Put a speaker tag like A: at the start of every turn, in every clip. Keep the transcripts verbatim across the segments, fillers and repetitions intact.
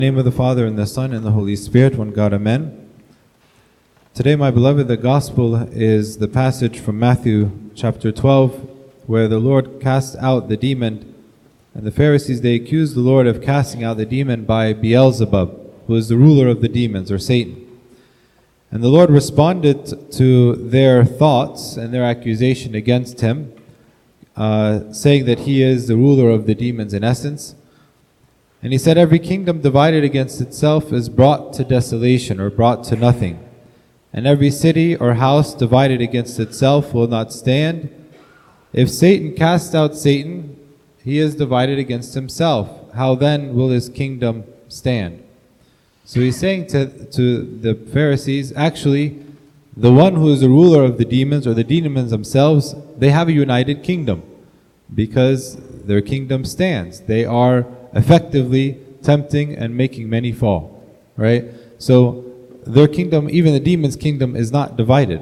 A: In the name of the Father, and the Son, and the Holy Spirit, one God, Amen. Today, my beloved, the Gospel is the passage from Matthew chapter twelve, where the Lord cast out the demon, and the Pharisees, they accused the Lord of casting out the demon by Beelzebub, who is the ruler of the demons, or Satan. And the Lord responded to their thoughts and their accusation against him, uh, saying that he is the ruler of the demons in essence. And he said, every kingdom divided against itself is brought to desolation, or brought to nothing. And every city or house divided against itself will not stand. If Satan cast out Satan, he is divided against himself. How then will his kingdom stand? So he's saying to, to the Pharisees, actually, the one who is the ruler of the demons, or the demons themselves, they have a united kingdom, because their kingdom stands. They are effectively tempting and making many fall, right? So their kingdom, even the demon's kingdom, is not divided.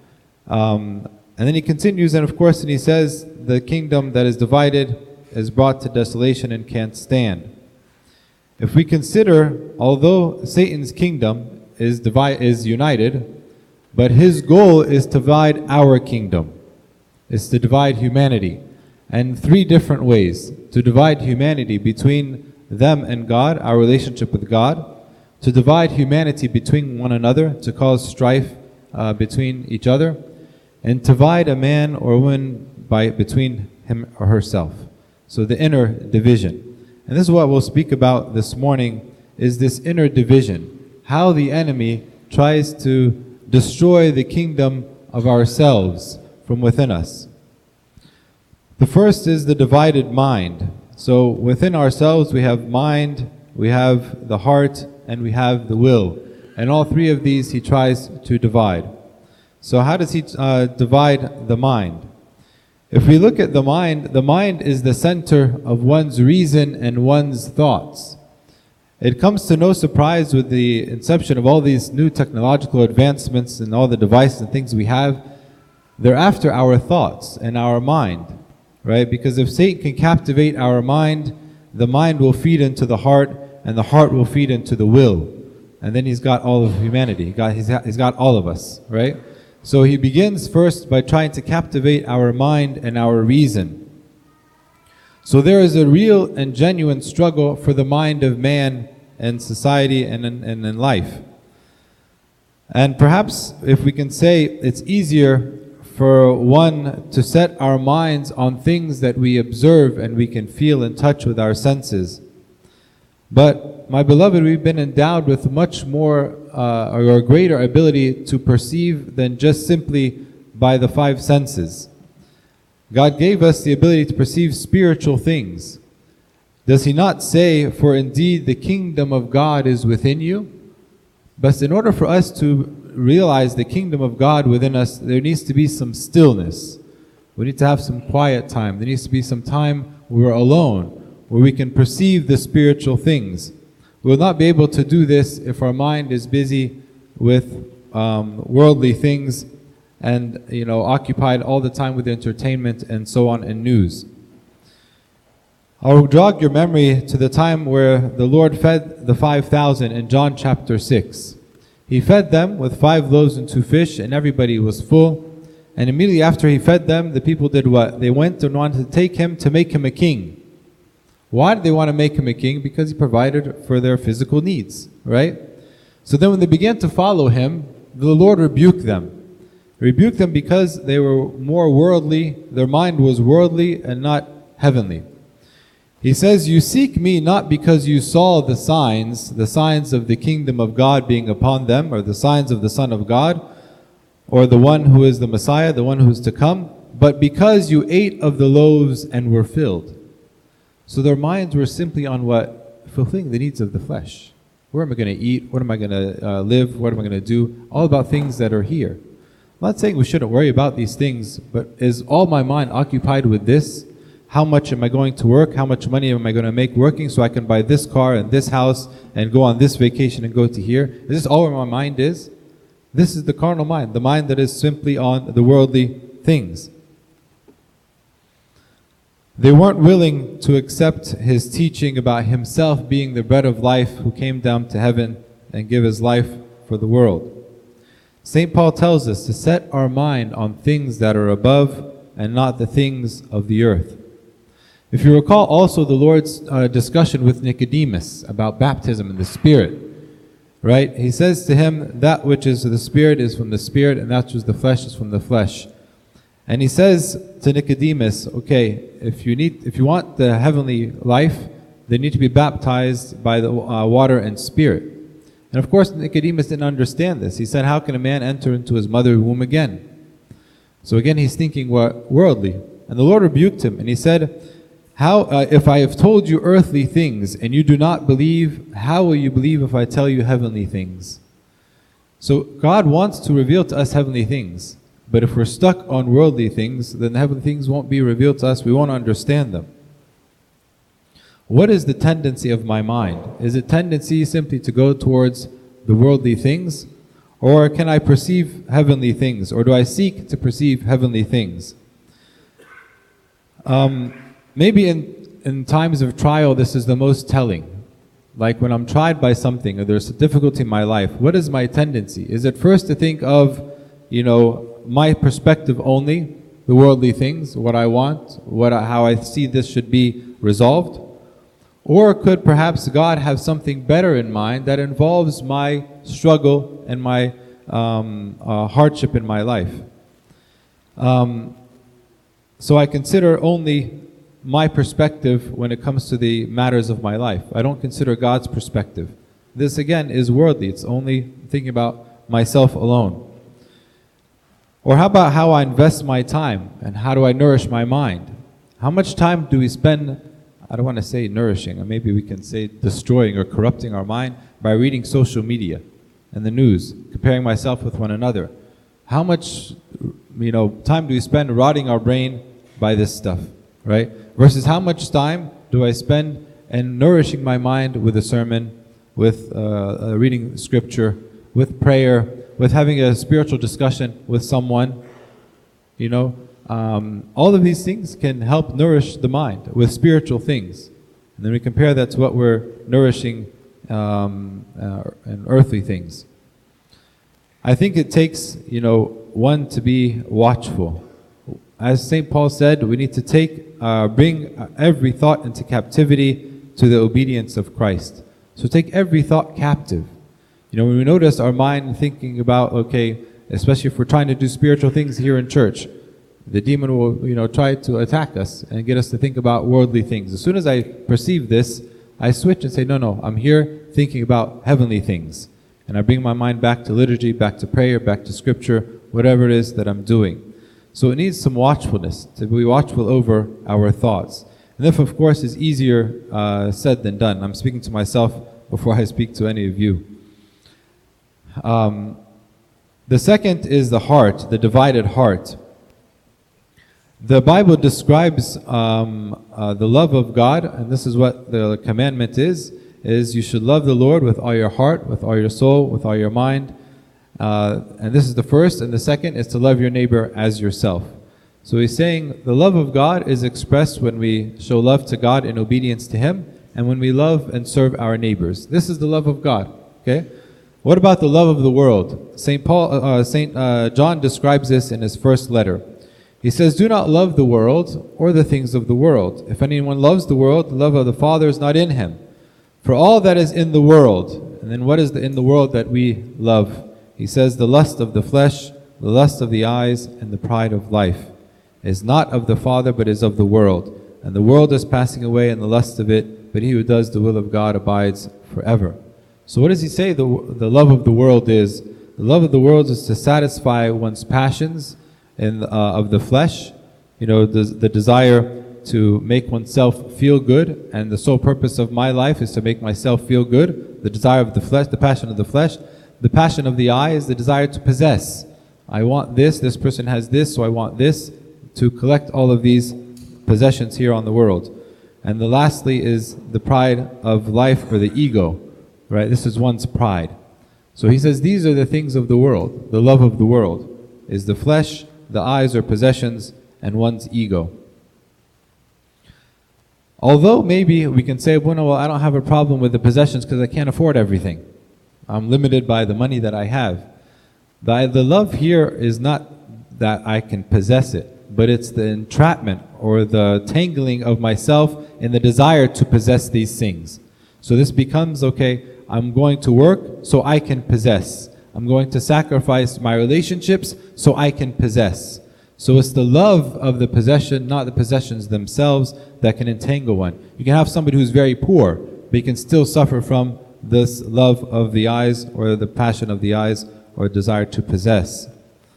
A: Um, and then he continues, and of course, and he says, the kingdom that is divided is brought to desolation and can't stand. If we consider, although Satan's kingdom is divide, is united, but his goal is to divide our kingdom, is to divide humanity. And three different ways to divide humanity between them and God, our relationship with God, to divide humanity between one another, to cause strife uh, between each other, and to divide a man or woman by between him or herself. So the inner division. And this is what we'll speak about this morning, is this inner division. How the enemy tries to destroy the kingdom of ourselves from within us. The first is the divided mind. So within ourselves we have mind, we have the heart, and we have the will. And all three of these he tries to divide. So how does he uh, divide the mind? If we look at the mind, the mind is the center of one's reason and one's thoughts. It comes to no surprise with the inception of all these new technological advancements and all the devices and things we have, they're after our thoughts and our mind. Right? Because if Satan can captivate our mind, the mind will feed into the heart, and the heart will feed into the will. And then he's got all of humanity. He got, he's, got, he's got all of us, right? So he begins first by trying to captivate our mind and our reason. So there is a real and genuine struggle for the mind of man and society and in, and in life. And perhaps if we can say it's easier for one to set our minds on things that we observe and we can feel in touch with our senses. But, my beloved, we've been endowed with much more uh, or a greater ability to perceive than just simply by the five senses. God gave us the ability to perceive spiritual things. Does he not say, for indeed the kingdom of God is within you? But in order for us to realize the kingdom of God within us, there needs to be some stillness. We need to have some quiet time. There needs to be some time where we're alone, where we can perceive the spiritual things. We will not be able to do this if our mind is busy with um, worldly things and, you know, occupied all the time with entertainment and so on and news. I'll jog your memory to the time where the Lord fed the five thousand in John chapter six. He fed them with five loaves and two fish, and everybody was full. And immediately after he fed them, the people did what? They went and wanted to take him to make him a king. Why did they want to make him a king? Because he provided for their physical needs, right? So then when they began to follow him, the Lord rebuked them. He rebuked them because they were more worldly, their mind was worldly and not heavenly. He says, you seek me not because you saw the signs, the signs of the kingdom of God being upon them, or the signs of the Son of God, or the one who is the Messiah, the one who is to come, but because you ate of the loaves and were filled. So their minds were simply on what? Fulfilling the needs of the flesh. Where am I going to eat? What am I going to uh, live? What am I going to do? All about things that are here. I'm not saying we shouldn't worry about these things, but is all my mind occupied with this? How much am I going to work? How much money am I going to make working so I can buy this car and this house and go on this vacation and go to here? Is this all where my mind is? This is the carnal mind, the mind that is simply on the worldly things. They weren't willing to accept his teaching about himself being the bread of life who came down to heaven and give his life for the world. Saint Paul tells us to set our mind on things that are above and not the things of the earth. If you recall also the Lord's uh, discussion with Nicodemus about baptism in the Spirit, right? He says to him, that which is of the Spirit is from the Spirit, and that which is the flesh is from the flesh. And he says to Nicodemus, okay, if you need, if you want the heavenly life, they need to be baptized by the uh, water and Spirit. And of course, Nicodemus didn't understand this. He said, how can a man enter into his mother's womb again? So again, he's thinking what worldly. And the Lord rebuked him, and he said, how, uh, if I have told you earthly things and you do not believe, how will you believe if I tell you heavenly things? So God wants to reveal to us heavenly things. But if we're stuck on worldly things, then the heavenly things won't be revealed to us. We won't understand them. What is the tendency of my mind? Is it tendency simply to go towards the worldly things? Or can I perceive heavenly things? Or do I seek to perceive heavenly things? Um, maybe in, in times of trial, this is the most telling. Like when I'm tried by something or there's a difficulty in my life, what is my tendency? Is it first to think of, you know, my perspective only, the worldly things, what I want, what I, how I see this should be resolved? Or could perhaps God have something better in mind that involves my struggle and my um, uh, hardship in my life? Um, so I consider only my perspective when it comes to the matters of my life. I don't consider God's perspective. This again is worldly. It's only thinking about myself alone. Or how about how I invest my time and how do I nourish my mind? How much time do we spend, I don't want to say nourishing, or maybe we can say destroying or corrupting our mind by reading social media and the news, comparing myself with one another? How much, you know, time do we spend rotting our brain by this stuff, right? Versus how much time do I spend in nourishing my mind with a sermon, with uh, uh, reading scripture, with prayer, with having a spiritual discussion with someone, you know? Um, all of these things can help nourish the mind with spiritual things. And then we compare that to what we're nourishing um, uh, in earthly things. I think it takes, you know, one to be watchful. As Saint Paul said, we need to take, uh, bring every thought into captivity to the obedience of Christ. So take every thought captive. You know, when we notice our mind thinking about, okay, especially if we're trying to do spiritual things here in church, the demon will, you know, try to attack us and get us to think about worldly things. As soon as I perceive this, I switch and say, no, no, I'm here thinking about heavenly things. And I bring my mind back to liturgy, back to prayer, back to scripture, whatever it is that I'm doing. So it needs some watchfulness, to be watchful over our thoughts. And this, of course, is easier uh, said than done. I'm speaking to myself before I speak to any of you. Um, the second is the heart, the divided heart. The Bible describes um, uh, the love of God, and this is what the commandment is, is you should love the Lord with all your heart, with all your soul, with all your mind. Uh, and this is the first, and the second is to love your neighbor as yourself. So he's saying the love of God is expressed when we show love to God in obedience to Him, and when we love and serve our neighbors. This is the love of God, okay? What about the love of the world? Saint Paul, uh, Saint uh, John describes this in his first letter. He says, do not love the world or the things of the world. If anyone loves the world, the love of the Father is not in him. For all that is in the world, and then what is the, in the world that we love? He says, the lust of the flesh, the lust of the eyes, and the pride of life is not of the Father, but is of the world. And the world is passing away and the lust of it, but he who does the will of God abides forever. So what does he say the, the love of the world is? The love of the world is to satisfy one's passions in, uh, of the flesh, you know, the, the desire to make oneself feel good, and the sole purpose of my life is to make myself feel good. The desire of the flesh, the passion of the flesh. The passion of the eye is the desire to possess. I want this, this person has this, so I want this, to collect all of these possessions here on the world. And the lastly is the pride of life, or the ego, right? This is one's pride. So he says these are the things of the world. The love of the world is the flesh, the eyes or possessions, and one's ego. Although maybe we can say, well, no, well, I don't have a problem with the possessions because I can't afford everything. I'm limited by the money that I have. The, the love here is not that I can possess it, but it's the entrapment or the tangling of myself in the desire to possess these things. So this becomes, okay, I'm going to work so I can possess. I'm going to sacrifice my relationships so I can possess. So it's the love of the possession, not the possessions themselves, that can entangle one. You can have somebody who's very poor, but he can still suffer from this love of the eyes or the passion of the eyes or desire to possess.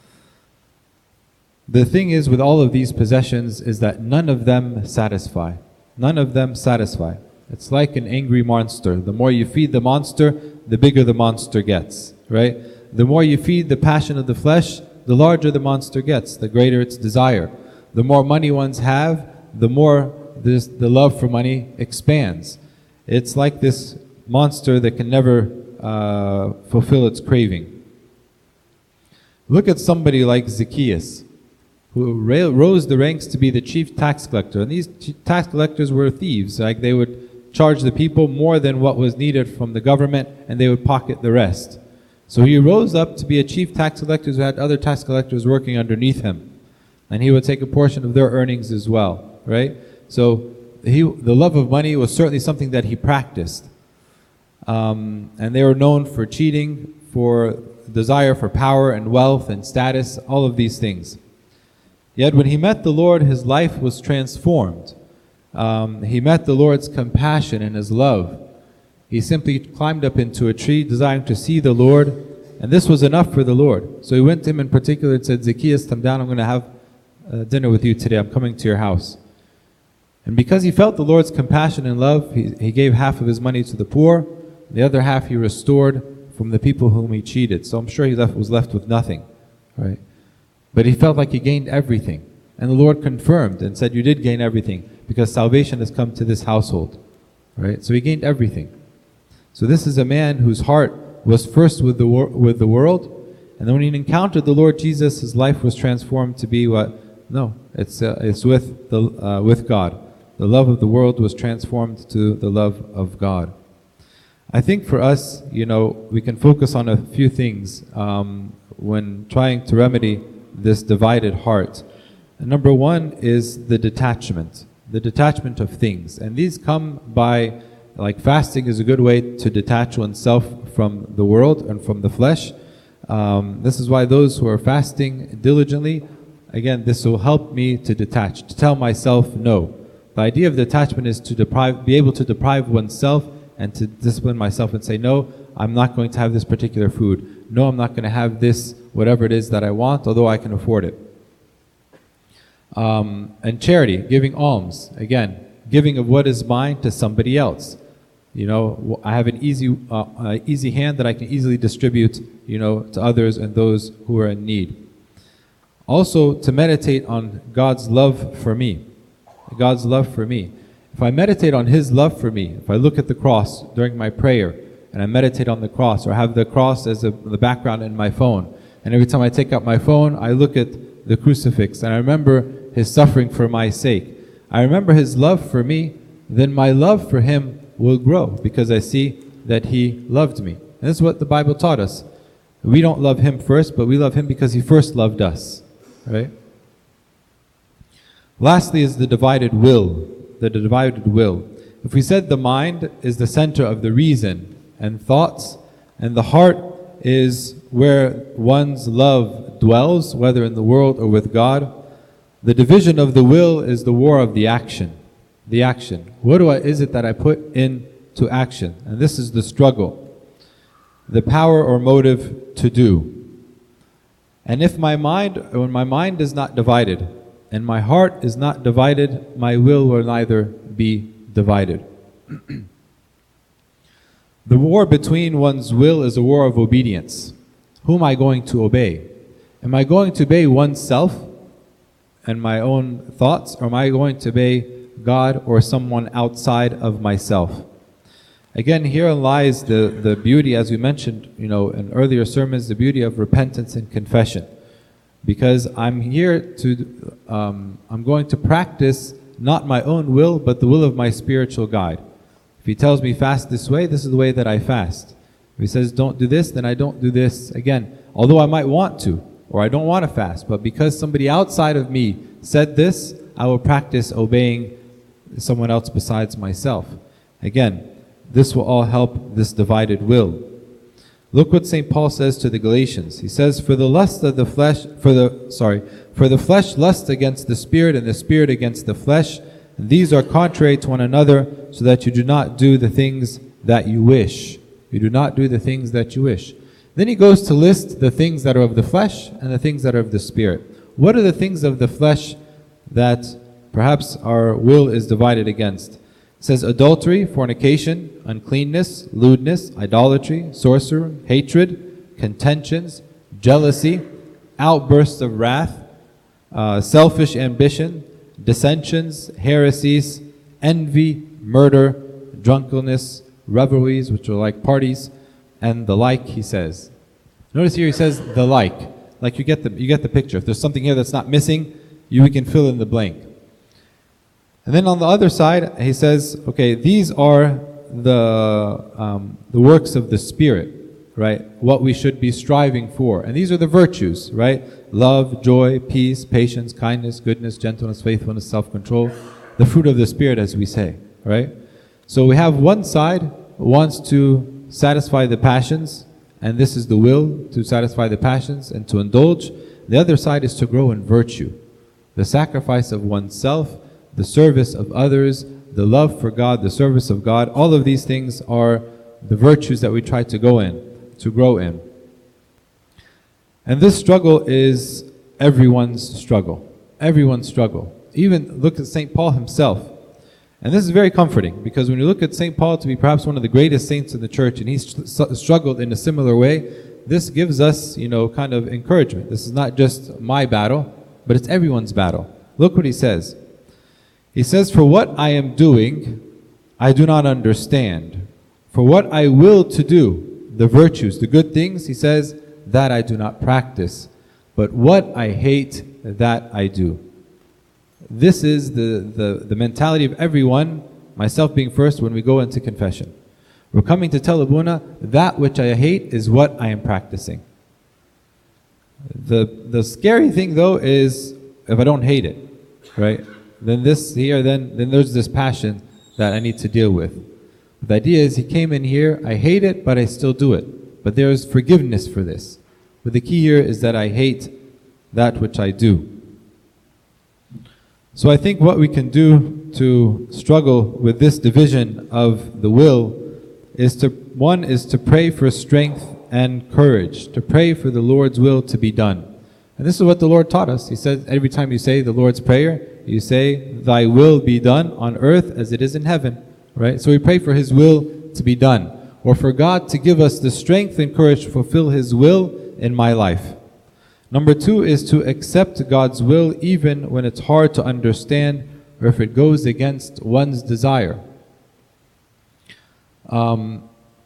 A: The thing is with all of these possessions is that none of them satisfy. None of them satisfy. It's like an angry monster. The more you feed the monster, the bigger the monster gets, right? The more you feed the passion of the flesh, the larger the monster gets, the greater its desire. The more money ones have, the more this, the love for money expands. It's like this monster that can never uh, fulfill its craving. Look at somebody like Zacchaeus, who ra- rose the ranks to be the chief tax collector. And these tax collectors were thieves. Like, they would charge the people more than what was needed from the government, and they would pocket the rest. So he rose up to be a chief tax collector who had other tax collectors working underneath him. And he would take a portion of their earnings as well, right? So he, the love of money was certainly something that he practiced. Um, and they were known for cheating, for desire for power and wealth and status, all of these things. Yet when he met the Lord, his life was transformed. Um, he met the Lord's compassion and his love. He simply climbed up into a tree, desiring to see the Lord, and this was enough for the Lord. So he went to him in particular and said, Zacchaeus, come down, I'm going to have uh, dinner with you today. I'm coming to your house. And because he felt the Lord's compassion and love, he, he gave half of his money to the poor, the other half he restored from the people whom he cheated. So I'm sure he left, was left with nothing, right? But he felt like he gained everything. And the Lord confirmed and said, you did gain everything, because salvation has come to this household, right? So he gained everything. So this is a man whose heart was first with the wor- with the world, and then when he encountered the Lord Jesus, his life was transformed to be what? No, it's uh, it's with the uh, with God. The love of the world was transformed to the love of God. I think for us, you know, we can focus on a few things um, when trying to remedy this divided heart. And number one is the detachment, the detachment of things, and these come by. Like fasting is a good way to detach oneself from the world and from the flesh. Um, this is why those who are fasting diligently, again, this will help me to detach, to tell myself no. The idea of detachment is to deprive, be able to deprive oneself and to discipline myself and say, no, I'm not going to have this particular food. No, I'm not going to have this, whatever it is that I want, although I can afford it. Um, and charity, giving alms, again, giving of what is mine to somebody else. You know, I have an easy, uh, uh, easy hand that I can easily distribute, you know, to others and those who are in need. Also, to meditate on God's love for me. God's love for me. If I meditate on His love for me, if I look at the cross during my prayer, and I meditate on the cross, or have the cross as a, the background in my phone, and every time I take out my phone, I look at the crucifix, and I remember His suffering for my sake. I remember His love for me, then my love for Him will grow, because I see that He loved me. And this is what the Bible taught us. We don't love Him first, but we love Him because He first loved us. Right? Lastly is the divided will. The divided will. If we said the mind is the center of the reason and thoughts, and the heart is where one's love dwells, whether in the world or with God, the division of the will is the war of the action. The action. What do I, is it that I put into action? And this is the struggle. The power or motive to do. And if my mind, when my mind is not divided, and my heart is not divided, my will will neither be divided. The war between one's will is a war of obedience. Who am I going to obey? Am I going to obey oneself and my own thoughts, or am I going to obey God or someone outside of myself? Again, here lies the, the beauty, as we mentioned, you know, in earlier sermons, the beauty of repentance and confession. Because I'm here to, um, I'm going to practice not my own will, but the will of my spiritual guide. If he tells me fast this way, this is the way that I fast. If he says don't do this, then I don't do this. Again, although I might want to, or I don't want to fast, but because somebody outside of me said this, I will practice obeying someone else besides myself. Again, this will all help this divided will. Look what Saint Paul says to the Galatians. He says, "For the lust of the flesh, for the sorry, for the flesh lusts against the spirit, and the spirit against the flesh. And these are contrary to one another, so that you do not do the things that you wish." You do not do the things that you wish. Then he goes to list the things that are of the flesh and the things that are of the spirit. What are the things of the flesh that perhaps our will is divided against? It says adultery, fornication, uncleanness, lewdness, idolatry, sorcery, hatred, contentions, jealousy, outbursts of wrath, uh, selfish ambition, dissensions, heresies, envy, murder, drunkenness, revelries, which are like parties, and the like, he says. Notice here he says the like. Like you get the, you get the picture. If there's something here that's not missing, you can fill in the blank. And then on the other side, he says, okay, these are the um, the works of the Spirit, right? What we should be striving for. And these are the virtues, right? Love, joy, peace, patience, kindness, goodness, gentleness, faithfulness, self-control. The fruit of the Spirit, as we say, right? So we have one side wants to satisfy the passions, and this is the will to satisfy the passions and to indulge. The other side is to grow in virtue. The sacrifice of oneself, the service of others, the love for God, the service of God, all of these things are the virtues that we try to go in, to grow in. And this struggle is everyone's struggle. Everyone's struggle. Even look at Saint Paul himself. And this is very comforting, because when you look at Saint Paul to be perhaps one of the greatest saints in the church, and he's struggled in a similar way, this gives us, you know, kind of encouragement. This is not just my battle, but it's everyone's battle. Look what he says. He says, "For what I am doing, I do not understand. For what I will to do, the virtues, the good things," he says, "that I do not practice. But what I hate, that I do." This is the, the, the mentality of everyone, myself being first, when we go into confession. We're coming to tell Abuna, that which I hate is what I am practicing. The, the scary thing though is, if I don't hate it, right? Then this here, then, then there's this passion that I need to deal with. The idea is, he came in here, I hate it, but I still do it. But there is forgiveness for this. But the key here is that I hate that which I do. So I think what we can do to struggle with this division of the will is to, one is to pray for strength and courage, to pray for the Lord's will to be done. And this is what the Lord taught us. He said every time you say the Lord's Prayer, you say, "Thy will be done on earth as it is in heaven." Right? So we pray for His will to be done, or for God to give us the strength and courage to fulfill His will in my life. Number two is to accept God's will even when it's hard to understand, or if it goes against one's desire. Um,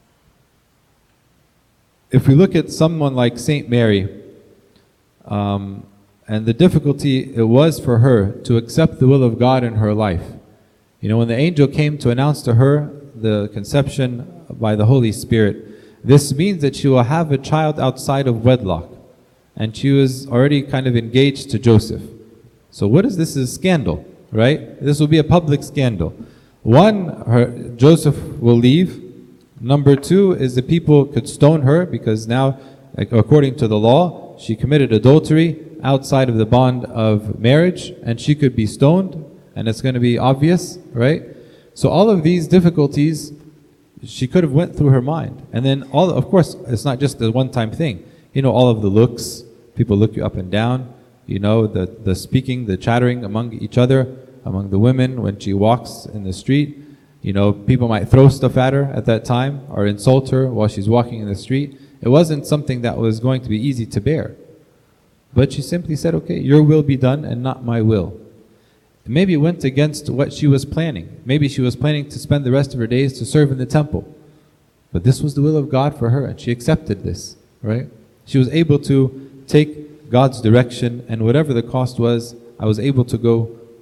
A: if we look at someone like Saint Mary, um, and the difficulty it was for her to accept the will of God in her life. You know, when the angel came to announce to her the conception by the Holy Spirit, this means that she will have a child outside of wedlock. And she was already kind of engaged to Joseph. So what is this? Is a scandal, right? This will be a public scandal. One, her, Joseph will leave. Number two is the people could stone her, because now, according to the law, she committed adultery outside of the bond of marriage, and she could be stoned, and it's going to be obvious, right? So all of these difficulties, she could have went through her mind. And then, all, of course, it's not just a one-time thing. You know, all of the looks, people look you up and down, you know, the, the speaking, the chattering among each other, among the women when she walks in the street. You know, people might throw stuff at her at that time, or insult her while she's walking in the street. It wasn't something that was going to be easy to bear. But she simply said, okay, your will be done and not my will. Maybe it went against what she was planning. Maybe she was planning to spend the rest of her days to serve in the temple. But this was the will of God for her, and she accepted this, right? She was able to take God's direction, and whatever the cost was, I was able to go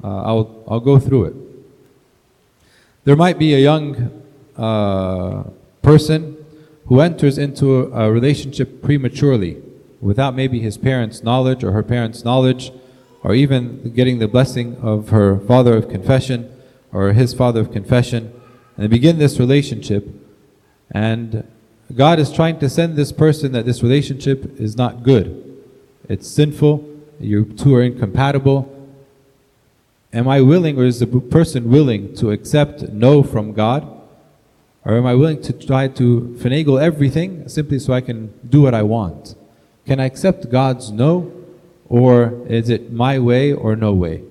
A: uh, I'll, I'll go through it. There might be a young uh, person who enters into a, a relationship prematurely, without maybe his parents' knowledge or her parents' knowledge, or even getting the blessing of her father of confession or his father of confession, and they begin this relationship, and God is trying to send this person that this relationship is not good. It's sinful, you two are incompatible. Am I willing, or is the person willing to accept no from God? Or am I willing to try to finagle everything simply so I can do what I want? Can I accept God's no, or is it my way or no way?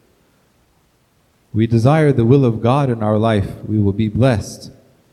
A: We desire the will of God in our life, we will be blessed.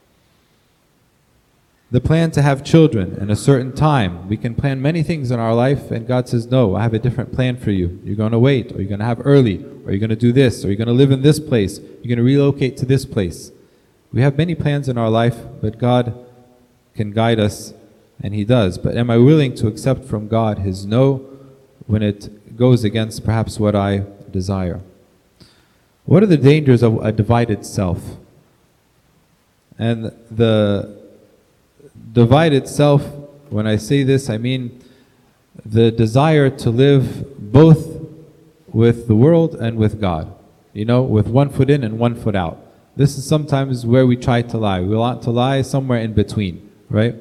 A: The plan to have children in a certain time. We can plan many things in our life, and God says, no, I have a different plan for you. You're going to wait, or you're going to have early, or you're going to do this, or you're going to live in this place, you're going to relocate to this place. We have many plans in our life, but God can guide us, and He does. But am I willing to accept from God His no when it goes against perhaps what I desire? What are the dangers of a divided self? And the divided self, when I say this, I mean the desire to live both with the world and with God. You know, with one foot in and one foot out. This is sometimes where we try to lie. We want to lie somewhere in between, right?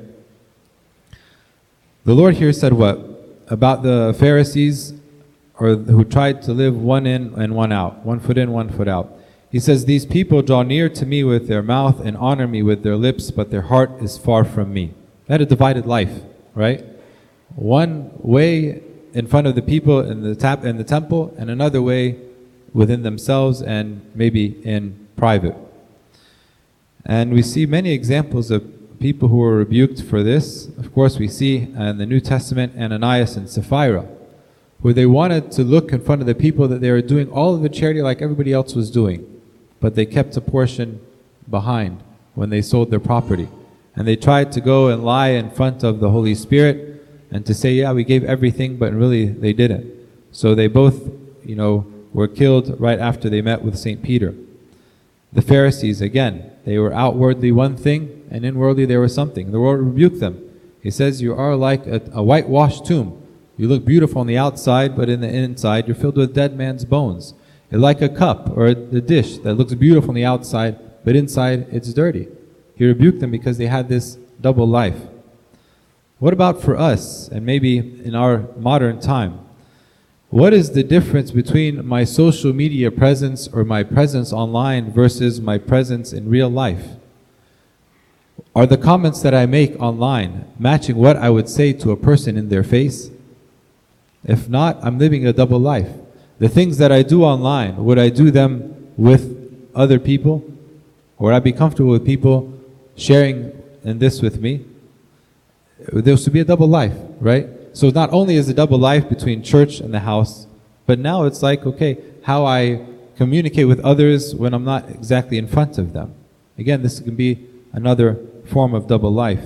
A: The Lord here said what? About the Pharisees, or who tried to live one in and one out, one foot in, one foot out. He says, these people draw near to me with their mouth and honor me with their lips, but their heart is far from me. They had a divided life, right? One way in front of the people in the tap in the temple, and another way within themselves and maybe in private. And we see many examples of people who were rebuked for this. Of course, we see in the New Testament Ananias and Sapphira, where they wanted to look in front of the people that they were doing all of the charity like everybody else was doing, but they kept a portion behind when they sold their property. And they tried to go and lie in front of the Holy Spirit and to say, yeah, we gave everything, but really they didn't. So they both, you know, were killed right after they met with Saint Peter. The Pharisees, again, they were outwardly one thing, and inwardly they were something. The Lord rebuked them. He says, you are like a, a whitewashed tomb. You look beautiful on the outside, but in the inside you're filled with dead man's bones. You're like a cup or a, a dish that looks beautiful on the outside, but inside it's dirty. He rebuked them because they had this double life. What about for us, and maybe in our modern time? What is the difference between my social media presence or my presence online versus my presence in real life? Are the comments that I make online matching what I would say to a person in their face? If not, I'm living a double life. The things that I do online, would I do them with other people? Or would I be comfortable with people sharing in this with me? There should be a double life, right? So not only is a double life between church and the house, but now it's like, okay, how I communicate with others when I'm not exactly in front of them. Again, this can be another form of double life.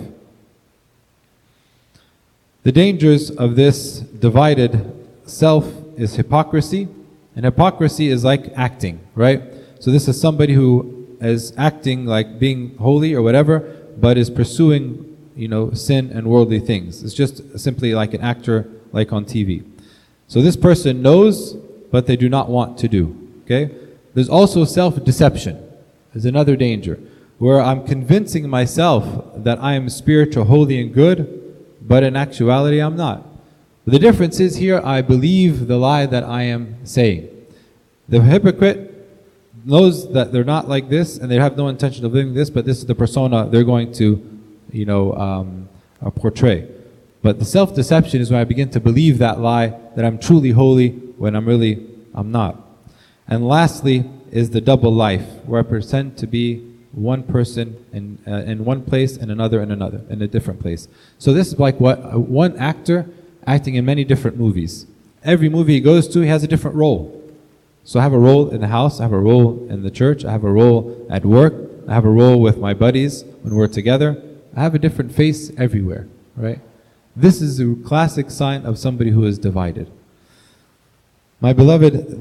A: The dangers of this divided self is hypocrisy, and hypocrisy is like acting, right? So this is somebody who is acting like being holy or whatever, but is pursuing, you know, sin and worldly things. It's just simply like an actor, like on T V. So this person knows, but they do not want to do, okay? There's also self-deception. There's another danger, where I'm convincing myself that I am spiritual, holy, and good, but in actuality I'm not. The difference is here, I believe the lie that I am saying. The hypocrite knows that they're not like this, and they have no intention of living this, but this is the persona they're going to, you know, um, uh, portray. But the self-deception is when I begin to believe that lie, that I'm truly holy, when I'm really, I'm not. And lastly is the double life, where I pretend to be one person in, uh, in one place and another in another, in a different place. So this is like what uh, one actor acting in many different movies. Every movie he goes to, he has a different role. So I have a role in the house, I have a role in the church, I have a role at work, I have a role with my buddies when we're together. I have a different face everywhere, right? This is a classic sign of somebody who is divided. My beloved,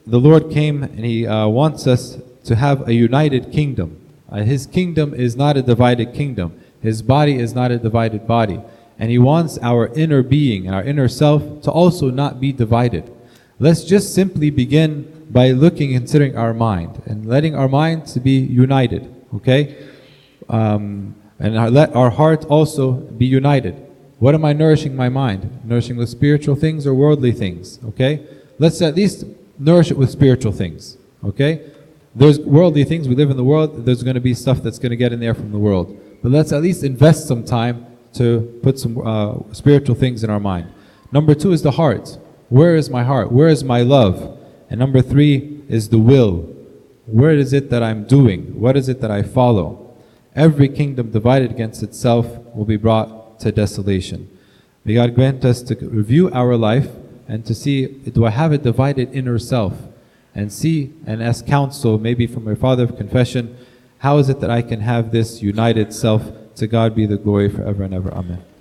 A: the Lord came and He uh, wants us to have a united kingdom. Uh, his kingdom is not a divided kingdom. His body is not a divided body. And He wants our inner being and our inner self to also not be divided. Let's just simply begin by looking and considering our mind and letting our mind to be united, okay? Um, and our, let our heart also be united. What am I nourishing my mind? Nourishing with spiritual things or worldly things, okay? Let's at least nourish it with spiritual things, okay? There's worldly things, we live in the world, there's going to be stuff that's going to get in there from the world. But let's at least invest some time to put some uh, spiritual things in our mind. Number two is the heart. Where is my heart? Where is my love? And number three is the will. Where is it that I'm doing? What is it that I follow? Every kingdom divided against itself will be brought to desolation. May God grant us to review our life and to see, do I have a divided inner self? And see and ask counsel, maybe from your father of confession, how is it that I can have this united self? To God be the glory forever and ever. Amen.